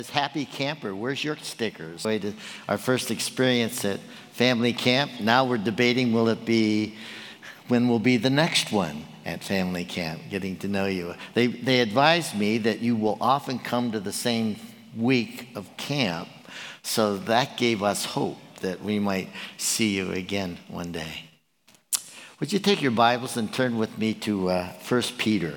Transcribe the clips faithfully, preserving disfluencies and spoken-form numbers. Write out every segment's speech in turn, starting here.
Happy camper, where's your stickers? Our first experience at family camp. Now we're debating, will it be, when will be the next one at family camp, getting to know you. They, they advised me that you will often come to the same week of camp, so that gave us hope that we might see you again one day. Would you take your Bibles and turn with me to uh, First Peter?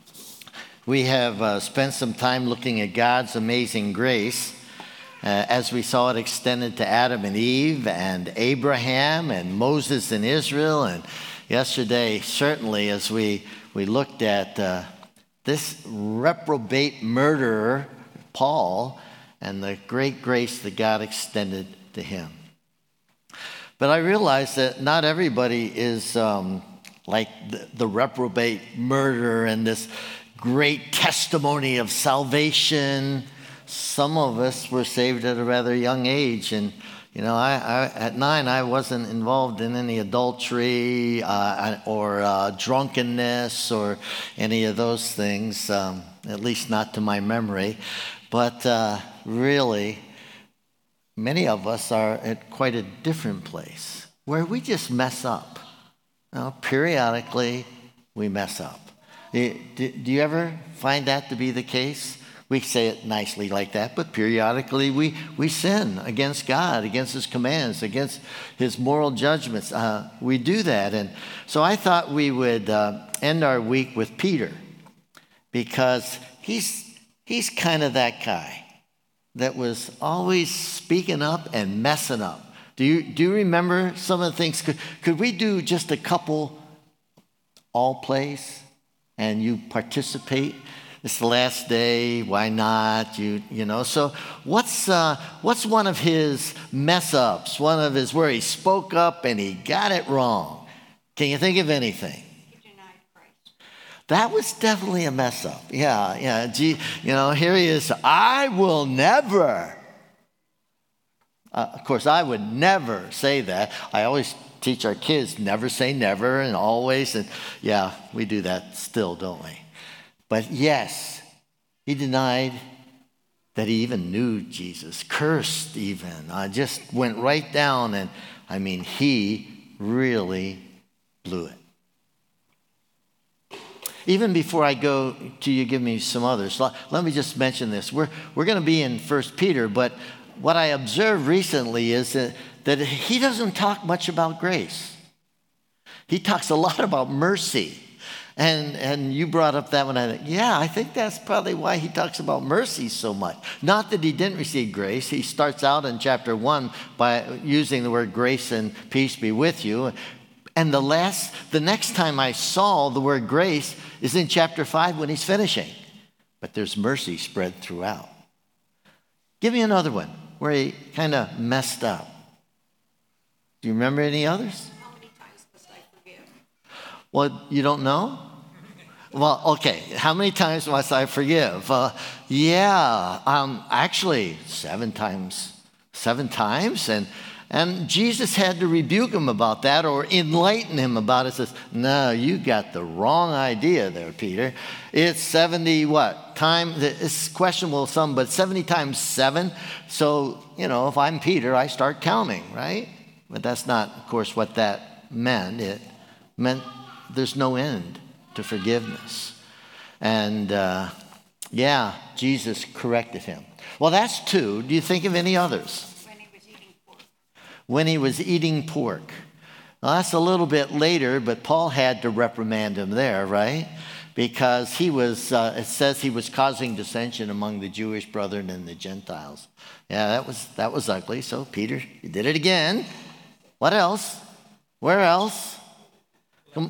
We have uh, spent some time looking at God's amazing grace uh, as we saw it extended to Adam and Eve and Abraham and Moses and Israel. And yesterday, certainly, as we, we looked at uh, this reprobate murderer, Paul, and the great grace that God extended to him. But I realize that not everybody is um, like the, the reprobate murderer and this great testimony of salvation. Some of us were saved at a rather young age, and you know, I, I at nine I wasn't involved in any adultery uh, or uh, drunkenness or any of those things, um, at least not to my memory. But uh, really, many of us are at quite a different place where we just mess up. You know, periodically, we mess up. Do you ever find that to be the case? We say it nicely like that, but periodically we, we sin against God, against His commands, against His moral judgments. Uh, we do that. And so I thought we would uh, end our week with Peter, because he's, he's kind of that guy that was always speaking up and messing up. Do you, do you remember some of the things? Could, could we do just a couple all plays? And you participate. It's the last day. Why not? You you know. So what's uh, what's one of his mess ups? One of his where he spoke up and he got it wrong. Can you think of anything? He denied Christ. That was definitely a mess up. Yeah, yeah. Gee, you know, here he is. I will never. Uh, of course, I would never say that. I always teach our kids never say never and always, and yeah, we do that still, don't we? But yes, he denied that he even knew Jesus, cursed even, uh, just went right down, and I mean, he really blew it. Even before I go to you, give me some others. Let me just mention this. We're we're going to be in First Peter, but what I observed recently is that that he doesn't talk much about grace. He talks a lot about mercy. And and you brought up that one. I think, yeah, I think that's probably why he talks about mercy so much. Not that he didn't receive grace. He starts out in chapter one by using the word grace and peace be with you. And the last, the next time I saw the word grace is in chapter five when he's finishing. But there's mercy spread throughout. Give me another one where he kind of messed up. Do you remember any others? How many times must I forgive? Well, you don't know? Well, okay. How many times must I forgive? Uh, yeah, um, actually, seven times. Seven times? And and Jesus had to rebuke him about that or enlighten him about it. Says, no, you got the wrong idea there, Peter. It's seventy what? Time, it's questionable some, but seventy times seven. So, you know, if I'm Peter, I start counting, right? But that's not, of course, what that meant. It meant there's no end to forgiveness. And, uh, yeah, Jesus corrected him. Well, that's two. Do you think of any others? When he was eating pork. When he was eating pork. Well, that's a little bit later, but Paul had to reprimand him there, right? Because he was, uh, it says he was causing dissension among the Jewish brethren and the Gentiles. Yeah, that was that was ugly. So, Peter, you did it again. What else? Where else? Come.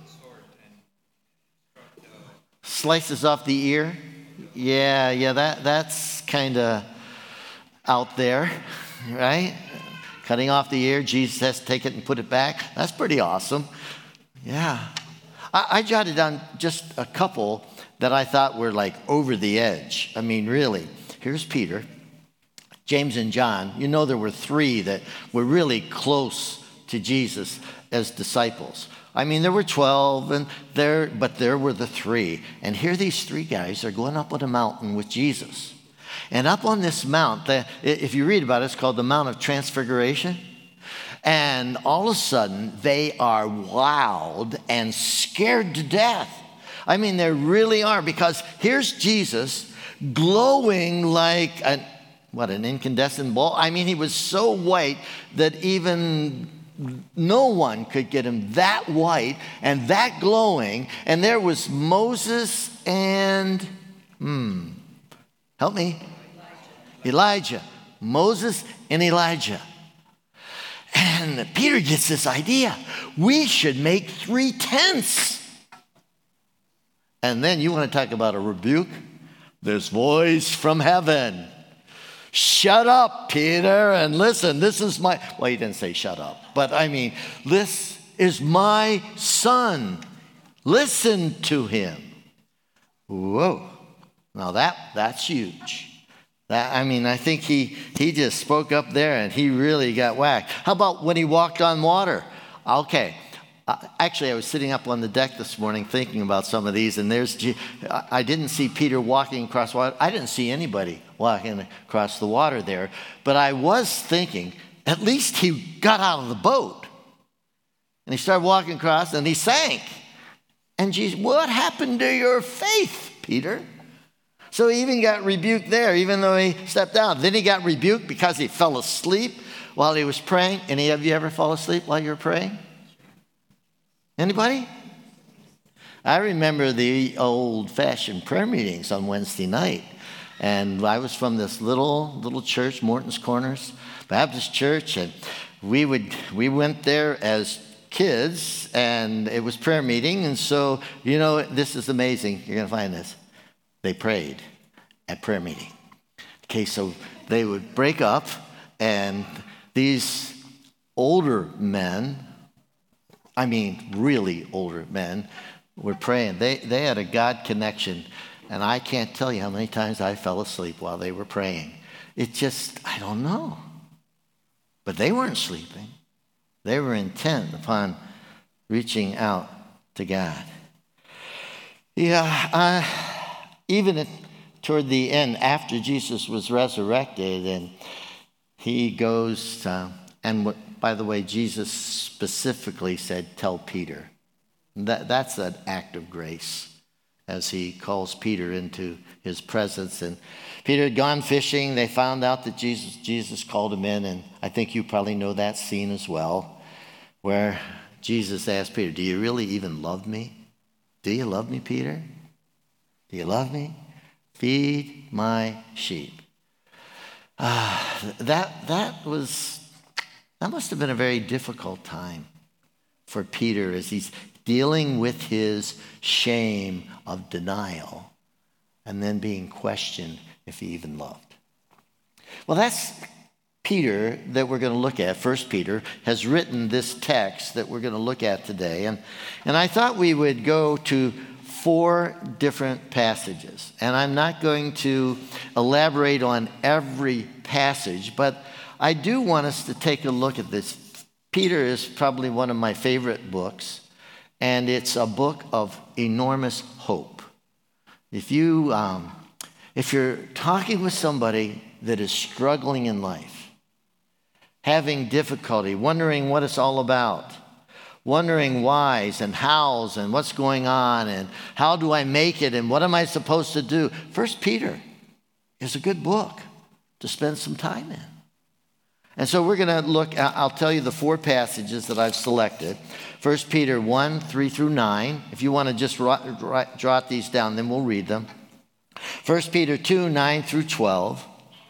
Slices off the ear. Yeah, yeah, that that's kind of out there, right? Cutting off the ear. Jesus has to take it and put it back. That's pretty awesome. Yeah. I, I jotted down just a couple that I thought were like over the edge. I mean, really. Here's Peter. James and John, you know there were three that were really close to Jesus as disciples. I mean, there were twelve, and there, but there were the three. And here these three guys are going up on a mountain with Jesus. And up on this mount, the, if you read about it, it's called the Mount of Transfiguration. And all of a sudden, they are wowed and scared to death. I mean, they really are, because here's Jesus glowing like an, what, an incandescent ball? I mean, he was so white that even no one could get him that white and that glowing. And there was Moses and, hmm, help me. Elijah. Moses and Elijah. And Peter gets this idea. We should make three tents. And then you want to talk about a rebuke? This voice from heaven. Shut up, Peter, and listen. This is my, well, he didn't say shut up. But I mean, this is my son. Listen to him. Whoa. Now that, that's huge. That, I mean, I think he, he just spoke up there and he really got whacked. How about when he walked on water? Okay. Uh, actually, I was sitting up on the deck this morning thinking about some of these, and there's, I didn't see Peter walking across water. I didn't see anybody walking across the water there, but I was thinking, at least he got out of the boat, and he started walking across, and he sank. And Jesus, what happened to your faith, Peter? So he even got rebuked there, even though he stepped down. Then he got rebuked because he fell asleep while he was praying. Any of you ever fall asleep while you're praying? Anybody? I remember the old-fashioned prayer meetings on Wednesday night. And I was from this little little church, Morton's Corners Baptist Church, and we would we went there as kids, and it was prayer meeting. And so, you know, this is amazing. You're going to find this. They prayed at prayer meeting. Okay, so they would break up, and these older men, I mean, really older men were praying. They they had a God connection, and I can't tell you how many times I fell asleep while they were praying. It just, I don't know. But they weren't sleeping. They were intent upon reaching out to God. Yeah, uh, even at, toward the end, after Jesus was resurrected, and he goes, uh, and what, by the way, Jesus specifically said, tell Peter. That, that's an act of grace as he calls Peter into his presence. And Peter had gone fishing. They found out that Jesus, Jesus called him in. And I think you probably know that scene as well, where Jesus asked Peter, do you really even love me? Do you love me, Peter? Do you love me? Feed my sheep. Uh, that, that was... That must have been a very difficult time for Peter as he's dealing with his shame of denial and then being questioned if he even loved. Well, that's Peter that we're going to look at. First Peter has written this text that we're going to look at today. And, and I thought we would go to four different passages. And I'm not going to elaborate on every passage, but I do want us to take a look at this. Peter is probably one of my favorite books, and it's a book of enormous hope. If you, um, if you're talking with somebody that is struggling in life, having difficulty, wondering what it's all about, wondering whys and hows and what's going on and how do I make it and what am I supposed to do, First Peter is a good book to spend some time in. And so we're going to look, I'll tell you the four passages that I've selected. First Peter one, three through nine. If you want to just write, write, jot these down, then we'll read them. First Peter two, nine through twelve.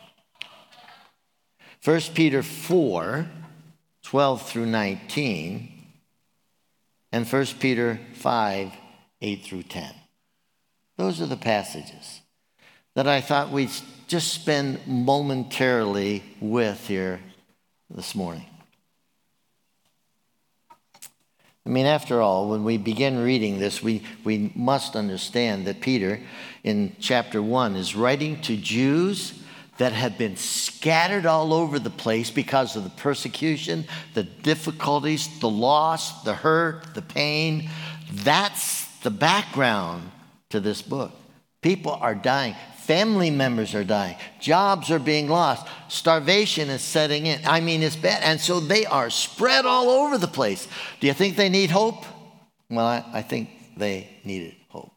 First Peter four, twelve through nineteen. And First Peter five, eight through ten. Those are the passages that I thought we'd just spend momentarily with here this morning. I mean, after all, when we begin reading this, we, we must understand that Peter, in chapter one, is writing to Jews that have been scattered all over the place because of the persecution, the difficulties, the loss, the hurt, the pain. That's the background to this book. People are dying. Family members are dying. Jobs are being lost. Starvation is setting in. I mean, it's bad. And so they are spread all over the place. Do you think they need hope? Well, I, I think they needed hope.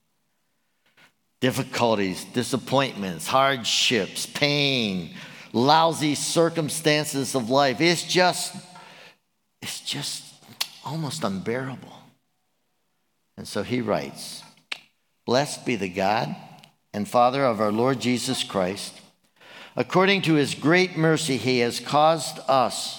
Difficulties, disappointments, hardships, pain, lousy circumstances of life. It's just, it's just almost unbearable. And so he writes, "Blessed be the God and Father of our Lord Jesus Christ. According to his great mercy, he has caused us,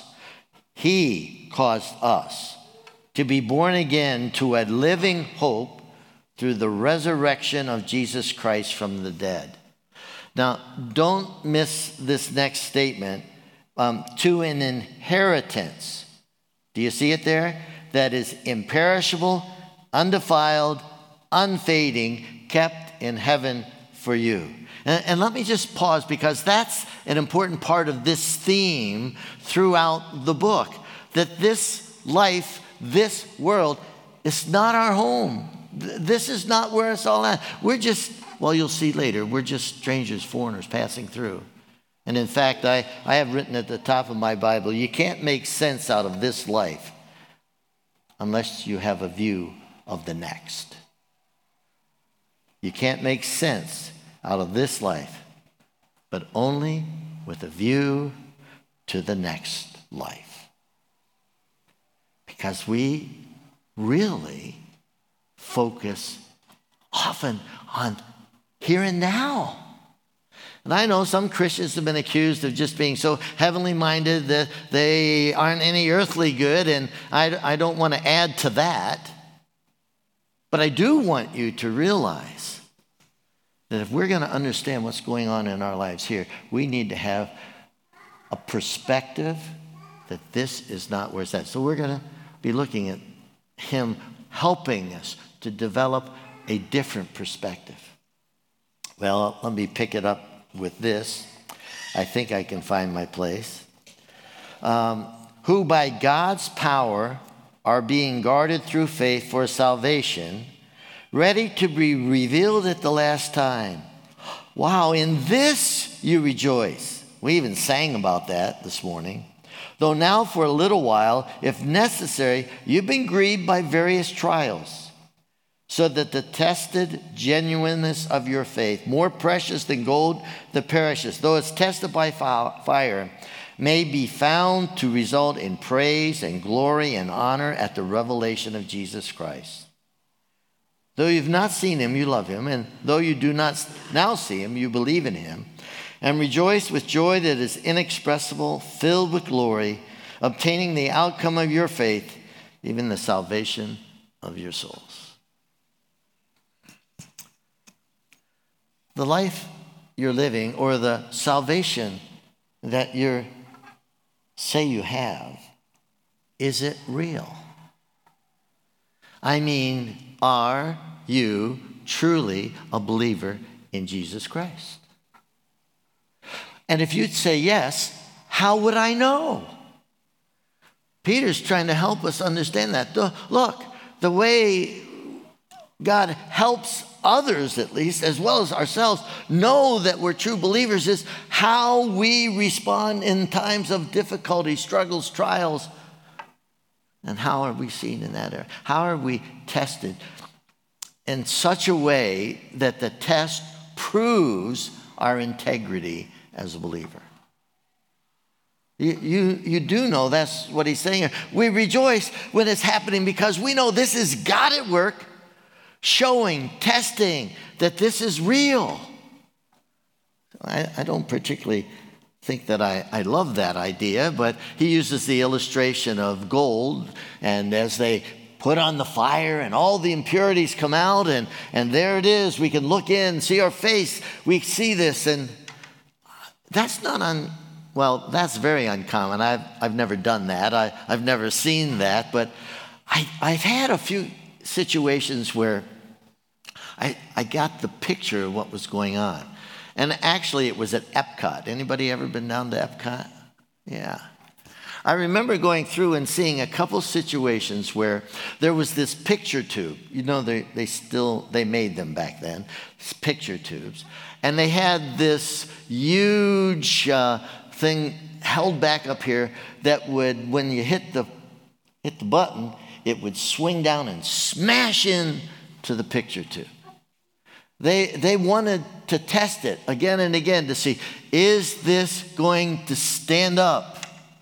he caused us to be born again to a living hope through the resurrection of Jesus Christ from the dead." Now, don't miss this next statement. Um, to an inheritance. Do you see it there? That is imperishable, undefiled, unfading, kept in heaven for you. And, and let me just pause, because that's an important part of this theme throughout the book. That this life, this world, is not our home. This is not where it's all at. We're just, well, you'll see later, we're just strangers, foreigners passing through. And in fact, I, I have written at the top of my Bible, you can't make sense out of this life unless you have a view of the next. You can't make sense out of this life, but only with a view to the next life. Because we really focus often on here and now. And I know some Christians have been accused of just being so heavenly minded that they aren't any earthly good, and I, I don't want to add to that. But I do want you to realize that if we're going to understand what's going on in our lives here, we need to have a perspective that this is not where it's at. So we're going to be looking at him helping us to develop a different perspective. Well, let me pick it up with this. I think I can find my place. Um, who by God's power are being guarded through faith for salvation, ready to be revealed at the last time. Wow, in this you rejoice. We even sang about that this morning. Though now for a little while, if necessary, you've been grieved by various trials, so that the tested genuineness of your faith, more precious than gold that perishes, though it's tested by fire, may be found to result in praise and glory and honor at the revelation of Jesus Christ. Though you've not seen him, you love him, and though you do not now see him, you believe in him, and rejoice with joy that is inexpressible, filled with glory, obtaining the outcome of your faith, even the salvation of your souls. The life you're living, or the salvation that you say you have, is it real? I mean, are you truly a believer in Jesus Christ? And if you'd say yes, how would I know? Peter's trying to help us understand that. Look, the way God helps others, at least, as well as ourselves, know that we're true believers is how we respond in times of difficulty, struggles, trials. And how are we seen in that area? How are we tested in such a way that the test proves our integrity as a believer? You, you, you do know that's what he's saying here. We rejoice when it's happening because we know this is God at work, showing, testing that this is real. I, I don't particularly think that I, I love that idea, but he uses the illustration of gold, and as they put on the fire and all the impurities come out, and, and there it is. We can look in, see our face. We see this, and that's not un, well, that's very uncommon. I've, I've never done that. I, I've never seen that, but I, I've had a few situations where I, I got the picture of what was going on. And actually, it was at Epcot. Anybody ever been down to Epcot? Yeah. I remember going through and seeing a couple situations where there was this picture tube. You know, they, they still, they made them back then, picture tubes. And they had this huge uh, thing held back up here that would, when you hit the, hit the button, it would swing down and smash in to the picture tube. They, they wanted to test it again and again to see, is this going to stand up?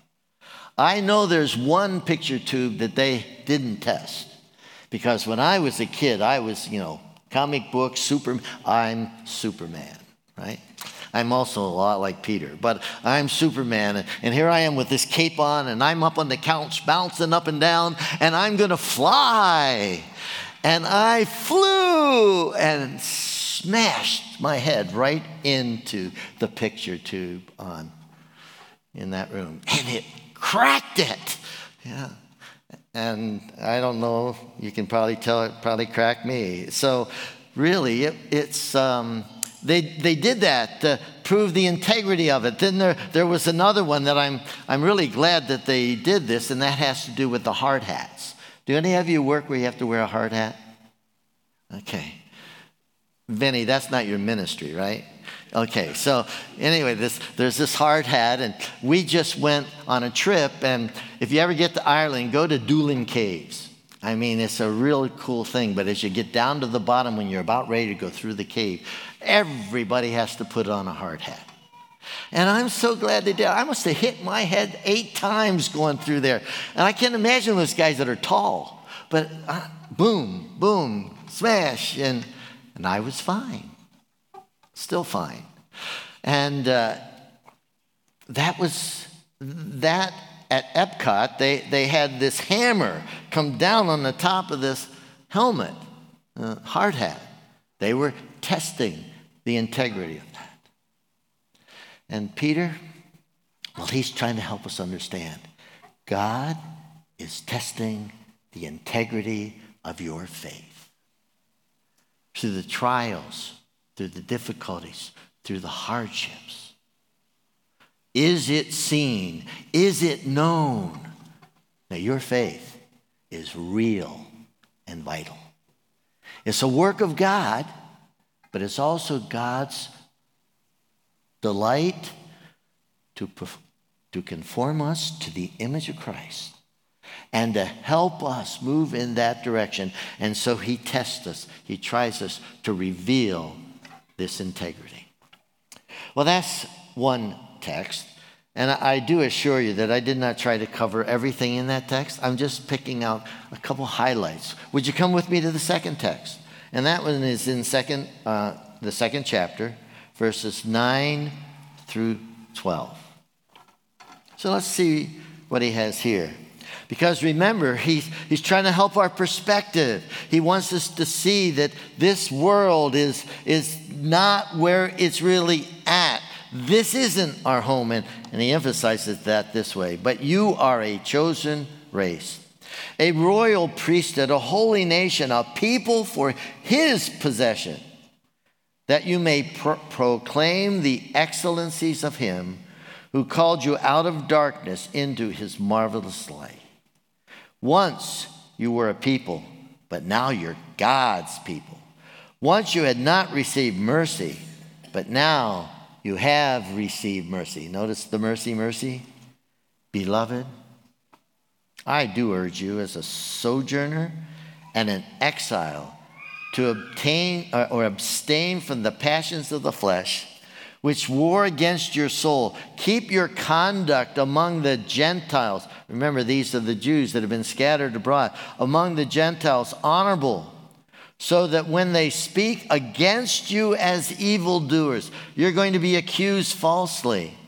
I know there's one picture tube that they didn't test, because when I was a kid, I was, you know, comic book, super, I'm Superman, right? I'm also a lot like Peter, but I'm Superman, and, and here I am with this cape on, and I'm up on the couch bouncing up and down, and I'm going to fly. And I flew and smashed my head right into the picture tube on in that room, and it cracked it. Yeah. And I don't know, you can probably tell it probably cracked me. So really, it, it's, um, they they did that to prove the integrity of it. Then there, there was another one that I'm, I'm really glad that they did this, and that has to do with the hard hats. Do any of you work where you have to wear a hard hat? Okay. Vinny, that's not your ministry, right? Okay, so anyway, this, there's this hard hat, and we just went on a trip, and if you ever get to Ireland, go to Doolin Caves. I mean, it's a really cool thing, but as you get down to the bottom when you're about ready to go through the cave, everybody has to put on a hard hat. And I'm so glad they did. I must have hit my head eight times going through there. And I can't imagine those guys that are tall, but uh, boom, boom, smash, and, and I was fine. Still fine. And uh, that was, that at Epcot, they, they had this hammer come down on the top of this helmet, uh, hard hat. They were testing the integrity of that. And Peter, well, he's trying to help us understand. God is testing the integrity of your faith. Through the trials, through the difficulties, through the hardships. Is it seen? Is it known that your faith is real and vital? It's a work of God, but it's also God's delight to, to conform us to the image of Christ and to help us move in that direction. And so he tests us. He tries us to reveal this integrity. Well, that's one text. And I do assure you that I did not try to cover everything in that text. I'm just picking out a couple highlights. Would you come with me to the second text? And that one is in second, uh, the second chapter, verses nine through twelve. So let's see what he has here. Because remember, he's, he's trying to help our perspective. He wants us to see that this world is, is not where it's really at. This isn't our home. And, and he emphasizes that this way. But you are a chosen race, a royal priesthood, a holy nation, a people for his possession, that you may pro- proclaim the excellencies of him who called you out of darkness into his marvelous light. Once you were a people, but now you're God's people. Once you had not received mercy, but now you have received mercy. Notice the mercy, mercy. Beloved, I do urge you as a sojourner and an exile to obtain or, or abstain from the passions of the flesh, which war against your soul. Keep your conduct among the Gentiles. Remember, these are the Jews that have been scattered abroad. Among the Gentiles, honorable, so that when they speak against you as evildoers, you're going to be accused falsely.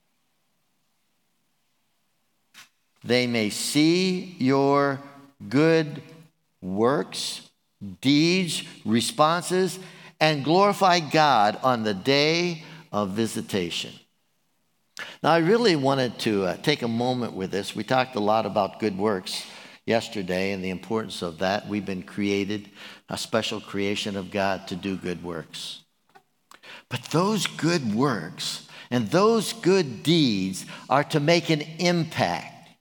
They may see your good works, deeds, responses, and glorify God on the day of visitation. Now, I really wanted to uh, take a moment with this. We talked a lot about good works yesterday and the importance of that. We've been created, a special creation of God, to do good works. But those good works and those good deeds are to make an impact.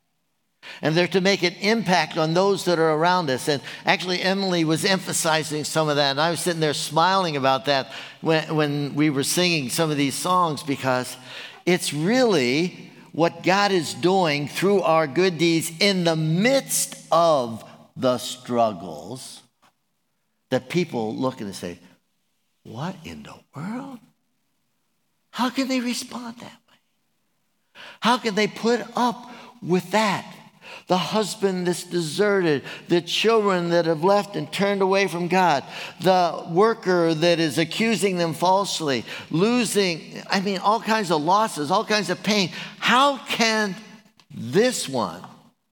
And they're to make an impact on those that are around us. And actually, Emily was emphasizing some of that. And I was sitting there smiling about that when, when we were singing some of these songs, because it's really what God is doing through our good deeds in the midst of the struggles that people look and say, what in the world? How can they respond that way? How can they put up with that? The husband that's deserted, the children that have left and turned away from God, the worker that is accusing them falsely, losing, I mean, all kinds of losses, all kinds of pain. How can this one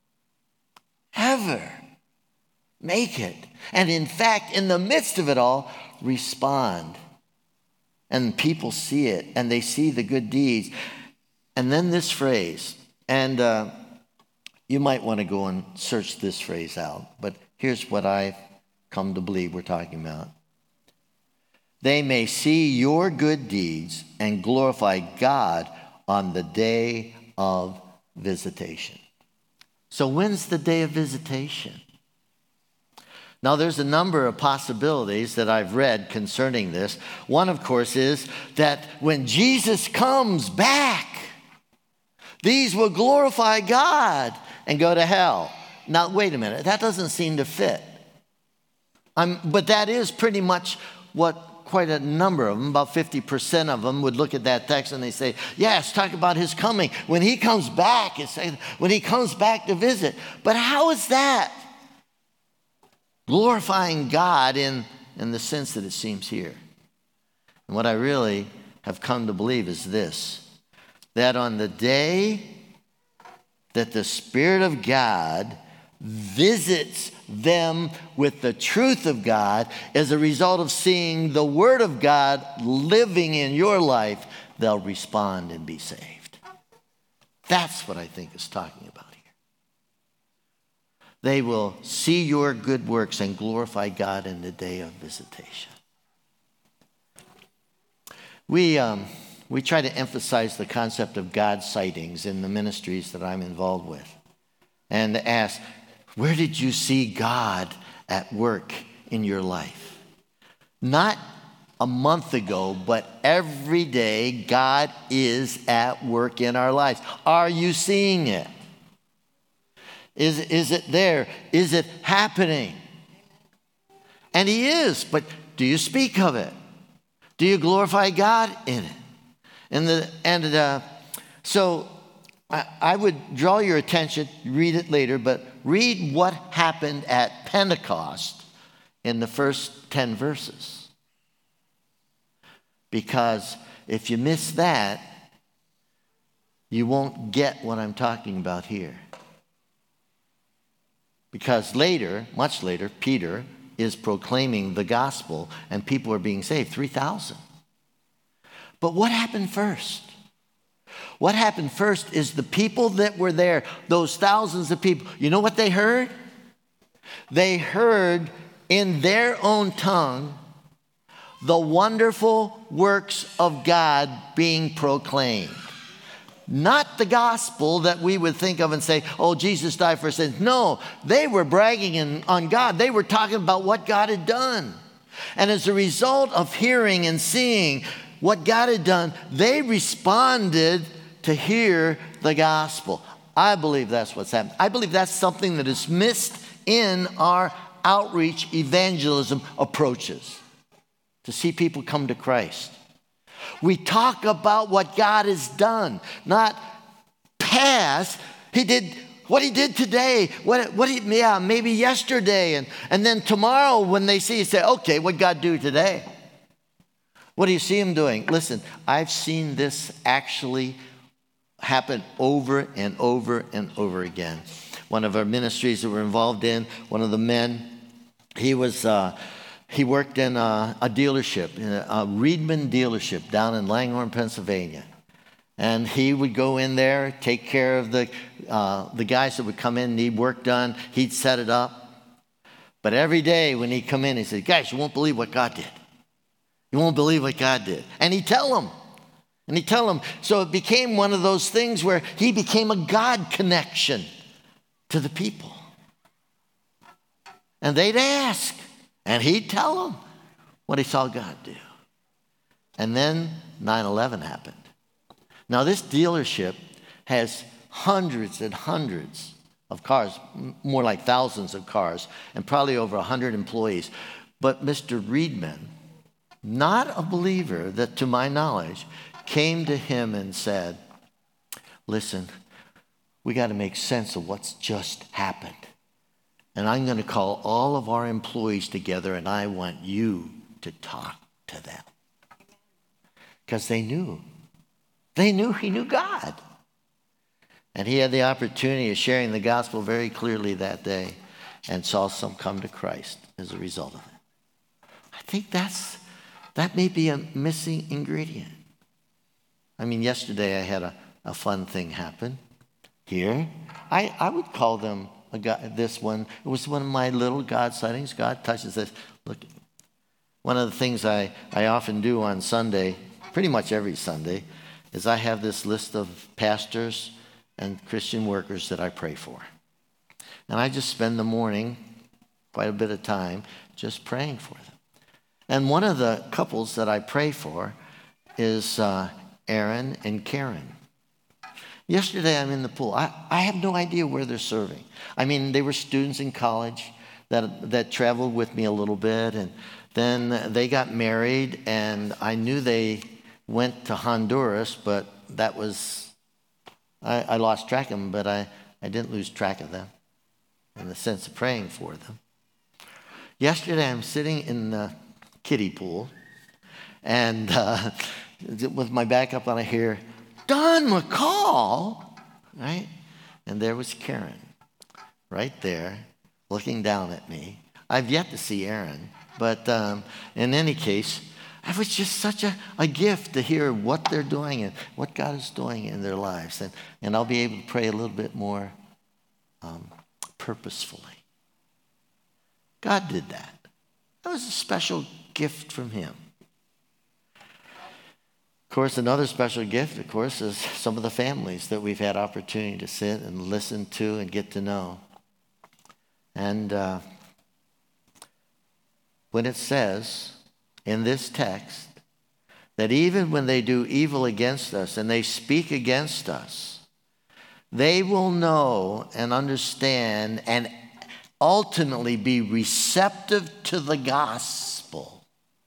ever make it? And in fact, in the midst of it all, respond. And people see it, and they see the good deeds. And then this phrase, and uh, you might want to go and search this phrase out, but here's what I've come to believe we're talking about. They may see your good deeds and glorify God on the day of visitation. So when's the day of visitation? Now, there's a number of possibilities that I've read concerning this. One, of course, is that when Jesus comes back, these will glorify God and go to hell. Now, wait a minute. That doesn't seem to fit. I'm, but that is pretty much what quite a number of them, about fifty percent of them, would look at that text and they say, yes, talk about his coming. When he comes back, it's saying, when he comes back to visit. But how is that glorifying God in, in the sense that it seems here? And what I really have come to believe is this, that on the day that the Spirit of God visits them with the truth of God as a result of seeing the Word of God living in your life, they'll respond and be saved. That's what I think is talking about here. They will see your good works and glorify God in the day of visitation. We, um, we try to emphasize the concept of God sightings in the ministries that I'm involved with, and ask, where did you see God at work in your life? Not a month ago, but every day God is at work in our lives. Are you seeing it? Is, is it there? Is it happening? And he is, but do you speak of it? Do you glorify God in it? And, the, and uh, so I, I would draw your attention, read it later, but read what happened at Pentecost in the first ten verses. Because if you miss that, you won't get what I'm talking about here. Because later, much later, Peter is proclaiming the gospel and people are being saved, three thousand. But what happened first? What happened first is the people that were there, those thousands of people, you know what they heard? They heard in their own tongue the wonderful works of God being proclaimed. Not the gospel that we would think of and say, oh, Jesus died for our sins. No, they were bragging in, on God. They were talking about what God had done. And as a result of hearing and seeing what God had done, they responded to hear the gospel. I believe that's what's happened. I believe that's something that is missed in our outreach evangelism approaches, to see people come to Christ. We talk about what God has done, not past. He did what he did today, what, what he, yeah, maybe yesterday, and, and then tomorrow when they see you, say, okay, what God do today? What do you see him doing? Listen, I've seen this actually happen over and over and over again. One of our ministries that we're involved in, one of the men, he was uh, he worked in a, a dealership, in a, a Reedman dealership down in Langhorne, Pennsylvania. And he would go in there, take care of the uh, the guys that would come in, need work done. He'd set it up. But every day when he'd come in, he said, guys, you won't believe what God did. You won't believe what God did. And he'd tell them. And he'd tell them. So it became one of those things where he became a God connection to the people. And they'd ask, and he'd tell them what he saw God do. And then nine eleven happened. Now, this dealership has hundreds and hundreds of cars, more like thousands of cars, and probably over one hundred employees. But Mister Reedman, not a believer that to my knowledge, came to him and said, listen, we got to make sense of what's just happened. And I'm going to call all of our employees together, and I want you to talk to them. Because they knew. They knew he knew God. And he had the opportunity of sharing the gospel very clearly that day and saw some come to Christ as a result of it. I think that's that may be a missing ingredient. I mean, yesterday I had a, a fun thing happen here. I, I would call them a God, this one. It was one of my little God sightings. God touches this. Look, one of the things I, I often do on Sunday, pretty much every Sunday, is I have this list of pastors and Christian workers that I pray for. And I just spend the morning, quite a bit of time, just praying for them. And one of the couples that I pray for is uh, Aaron and Karen. Yesterday I'm in the pool. I, I have no idea where they're serving. I mean, they were students in college that that traveled with me a little bit, and then they got married, and I knew they went to Honduras, but that was, I, I lost track of them, but I, I didn't lose track of them in the sense of praying for them. Yesterday I'm sitting in the kiddie pool, and uh, with my back up, and I hear, Don McCall, right? And there was Karen, right there, looking down at me. I've yet to see Aaron, but um, in any case, it was just such a, a gift to hear what they're doing and what God is doing in their lives. And, and I'll be able to pray a little bit more um, purposefully. God did that. That was a special gift from him. Of course, another special gift, of course, is some of the families that we've had opportunity to sit and listen to and get to know. And uh, when it says in this text that even when they do evil against us and they speak against us, they will know and understand and ultimately be receptive to the gospel.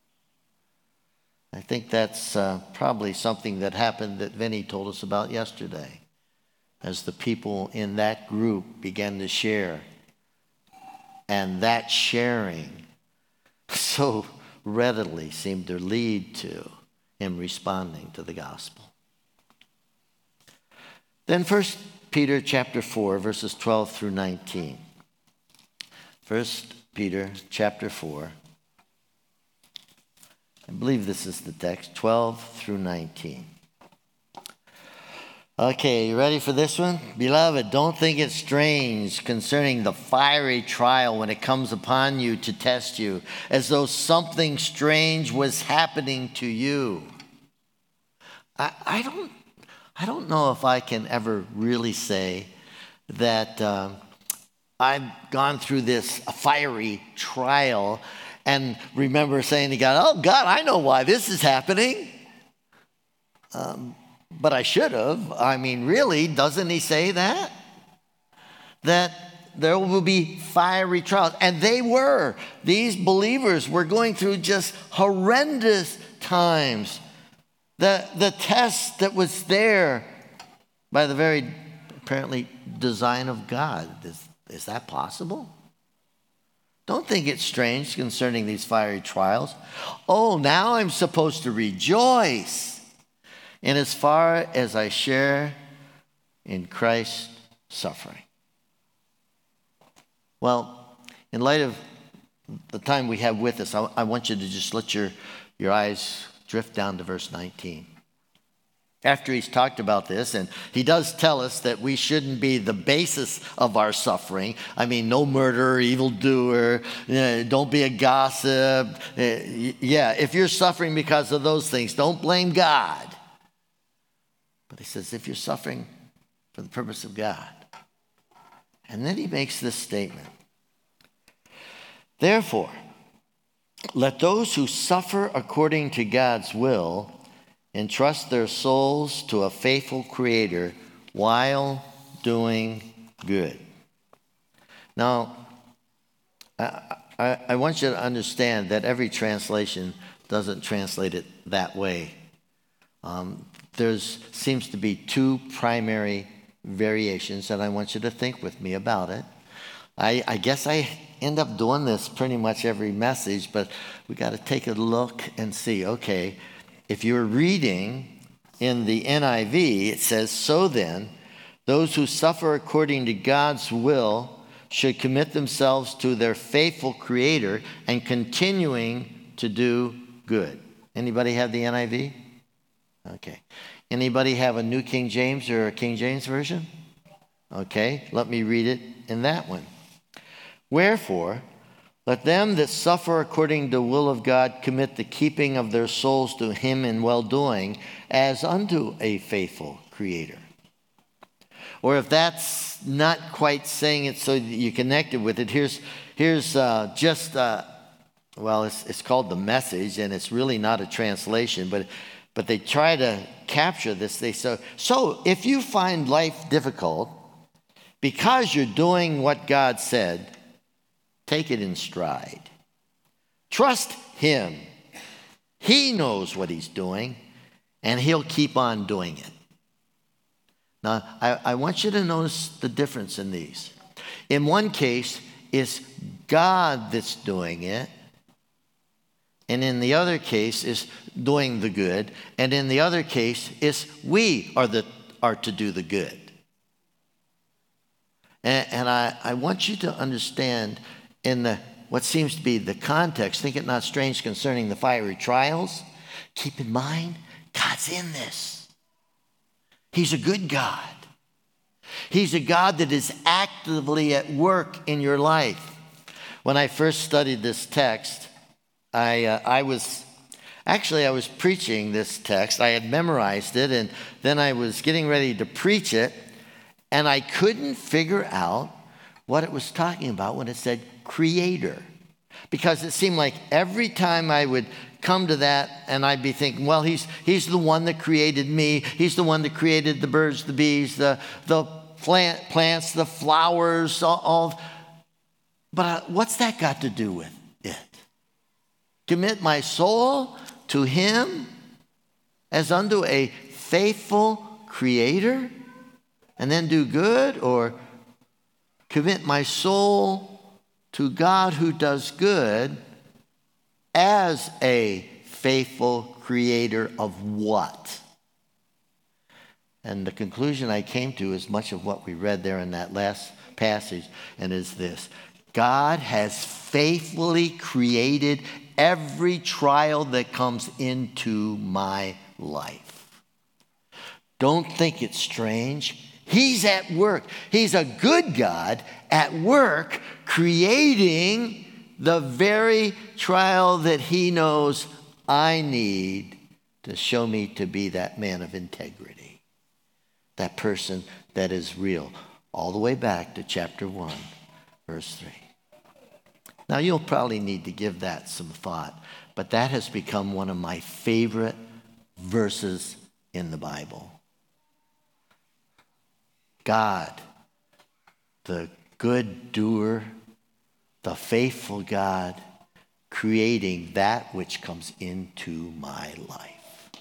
I think that's uh, probably something that happened that Vinny told us about yesterday as the people in that group began to share. And that sharing so readily seemed to lead to him responding to the gospel. Then First Peter chapter four, verses twelve through nineteen. First Peter chapter four. I believe this is the text, twelve through nineteen. Okay, you ready for this one? Beloved, don't think it strange concerning the fiery trial when it comes upon you to test you, as though something strange was happening to you. I, I don't, I don't know if I can ever really say that uh, I've gone through this fiery trial and remember saying to God, oh, God, I know why this is happening. Um, but I should have. I mean, really, doesn't he say that? That there will be fiery trials. And they were. These believers were going through just horrendous times. The, the test that was there by the very, apparently, design of God. Is, is that possible? Don't think it's strange concerning these fiery trials. Oh, now I'm supposed to rejoice. And as far as I share in Christ's suffering. Well, in light of the time we have with us, I, I want you to just let your, your eyes drift down to verse nineteen. After he's talked about this, and he does tell us that we shouldn't be the basis of our suffering. I mean, no murderer, evildoer, uh, don't be a gossip. Uh, yeah, if you're suffering because of those things, don't blame God. But he says, if you're suffering for the purpose of God, And then he makes this statement. Therefore, let those who suffer according to God's will entrust their souls to a faithful Creator while doing good. Now, I, I, I want you to understand that every translation doesn't translate it that way. Um, there seems to be two primary variations, and I want you to think with me about it. I, I guess I end up doing this pretty much every message, but we got to take a look and see, okay, if you're reading in the N I V, it says, so then, those who suffer according to God's will should commit themselves to their faithful Creator and continuing to do good. Anybody have the N I V? Okay. Anybody have a New King James or a King James Version? Okay, let me read it in that one. Wherefore, let them that suffer according to the will of God commit the keeping of their souls to Him in well-doing as unto a faithful Creator. Or if that's not quite saying it so that you connect it with it, here's, here's uh, just, uh, well, it's, it's called The Message, and it's really not a translation, but, but they try to capture this. They say, so if you find life difficult because you're doing what God said, take it in stride. Trust Him. He knows what He's doing, and He'll keep on doing it. Now, I, I want you to notice the difference in these. In one case, it's God that's doing it. And in the other case, it's doing the good. And in the other case, it's we are, the, are to do the good. And, and I, I want you to understand in the what seems to be the context, think it not strange concerning the fiery trials. Keep in mind, God's in this. He's a good God. He's a God that is actively at work in your life. When I first studied this text, I uh, I was actually I was preaching this text. I had memorized it, and then I was getting ready to preach it, and I couldn't figure out what it was talking about when it said Creator. Because it seemed like every time I would come to that and I'd be thinking, well, he's he's the one that created me. He's the one that created the birds, the bees, the, the plant, plants, the flowers, all, all. But uh, what's that got to do with it? Commit my soul to Him as unto a faithful Creator and then do good, or commit my soul to God who does good as a faithful Creator of what? And the conclusion I came to is much of what we read there in that last passage, and is this. God has faithfully created every trial that comes into my life. Don't think it's strange. He's at work. He's a good God at work creating the very trial that He knows I need to show me to be that man of integrity, that person that is real, all the way back to chapter one, verse three. Now, you'll probably need to give that some thought, but that has become one of my favorite verses in the Bible. God, the good doer, the faithful God, creating that which comes into my life.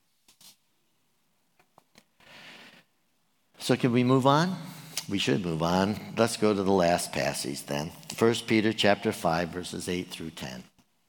So can we move on? We should move on. Let's go to the last passage then. First Peter chapter five, verses eight through ten.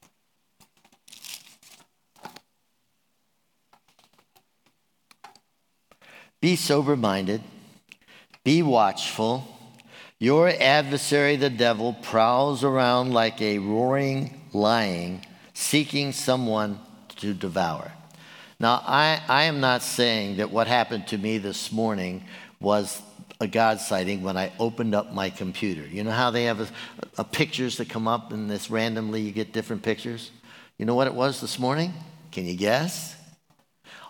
Be sober-minded. Be watchful. Your adversary, the devil, prowls around like a roaring lion, seeking someone to devour. Now, I, I am not saying that what happened to me this morning was a God sighting when I opened up my computer. You know how they have a, a pictures that come up and this randomly you get different pictures? You know what it was this morning? Can you guess?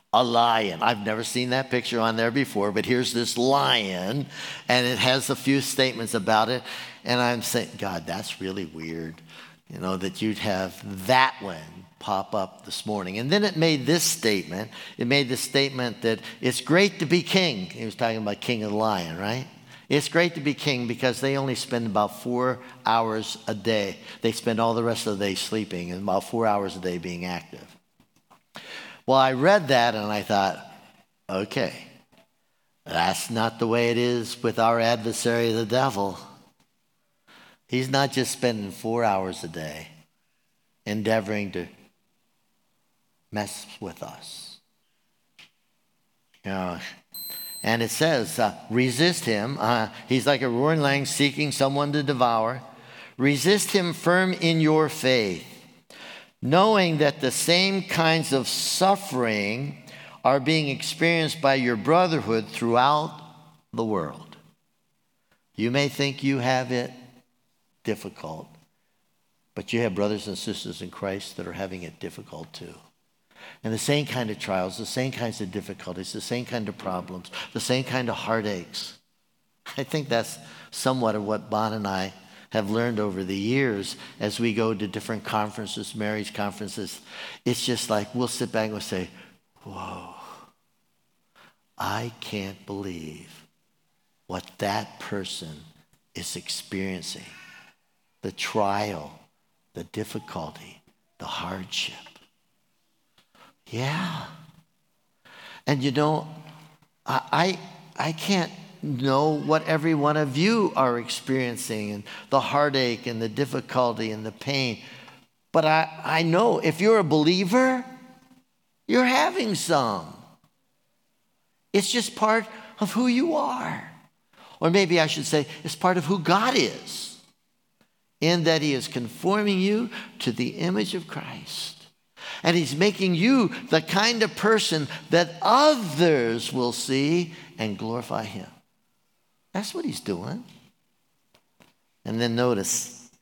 a lion. I've never seen that picture on there before, but here's this lion, and it has a few statements about it. And I'm saying, God, that's really weird, you know, that you'd have that one pop up this morning. And then it made this statement. It made the statement that it's great to be king. He was talking about King of the Lion, right? It's great to be king because they only spend about four hours a day. They spend all the rest of the day sleeping and about four hours a day being active. Well, I read that and I thought, okay, that's not the way it is with our adversary, the devil. He's not just spending four hours a day endeavoring to mess with us. You know, and it says, uh, resist him. Uh, he's like a roaring lion seeking someone to devour. Resist him firm in your faith, knowing that the same kinds of suffering are being experienced by your brotherhood throughout the world. You may think you have it difficult, but you have brothers and sisters in Christ that are having it difficult too. And the same kind of trials, the same kinds of difficulties, the same kind of problems, the same kind of heartaches. I think that's somewhat of what Bon and I have learned over the years as we go to different conferences, marriage conferences. It's just like we'll sit back and we'll say, whoa, I can't believe what that person is experiencing. The trial, the difficulty, the hardship. Yeah. And you know, I, I, I can't know what every one of you are experiencing and the heartache and the difficulty and the pain. But I, I know if you're a believer, you're having some. It's just part of who you are. Or maybe I should say it's part of who God is, in that he is conforming you to the image of Christ. And he's making you the kind of person that others will see and glorify him. That's what he's doing. And then notice,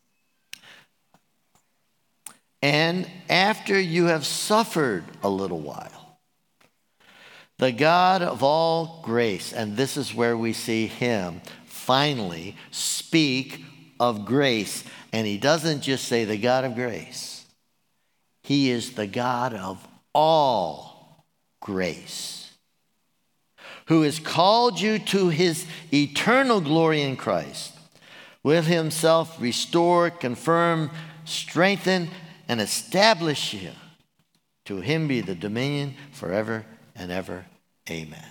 and after you have suffered a little while, the God of all grace, and this is where we see him finally speak of grace. And he doesn't just say the God of grace. He is the God of all grace, who has called you to his eternal glory in Christ, will himself restore, confirm, strengthen, and establish you. To him be the dominion forever and ever. Amen.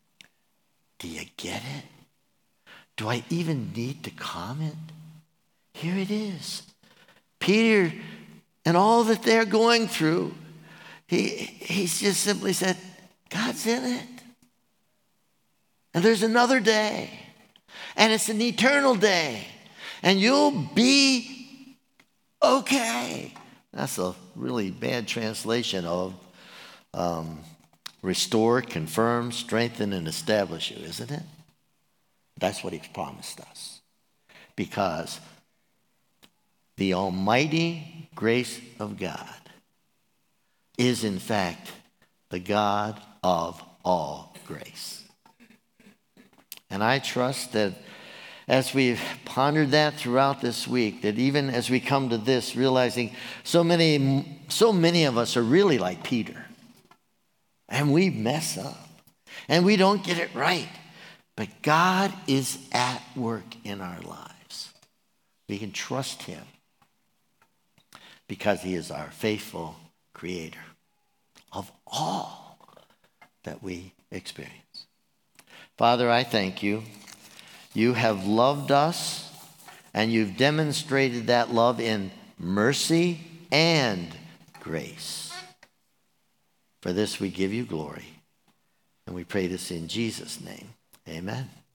Do you get it? Do I even need to comment? Here it is. Peter, and all that they're going through, he, he's just simply said, God's in it. And there's another day. And it's an eternal day. And you'll be okay. That's a really bad translation of um, restore, confirm, strengthen, and establish you, isn't it? That's what he's promised us. Because the almighty grace of God is, in fact, the God of all grace. And I trust that as we've pondered that throughout this week, that even as we come to this, realizing so many, so many of us are really like Peter. And we mess up. And we don't get it right. But God is at work in our lives. We can trust him because he is our faithful creator of all that we experience. Father, I thank you. You have loved us, and you've demonstrated that love in mercy and grace. For this we give you glory, and we pray this in Jesus' name. Amen.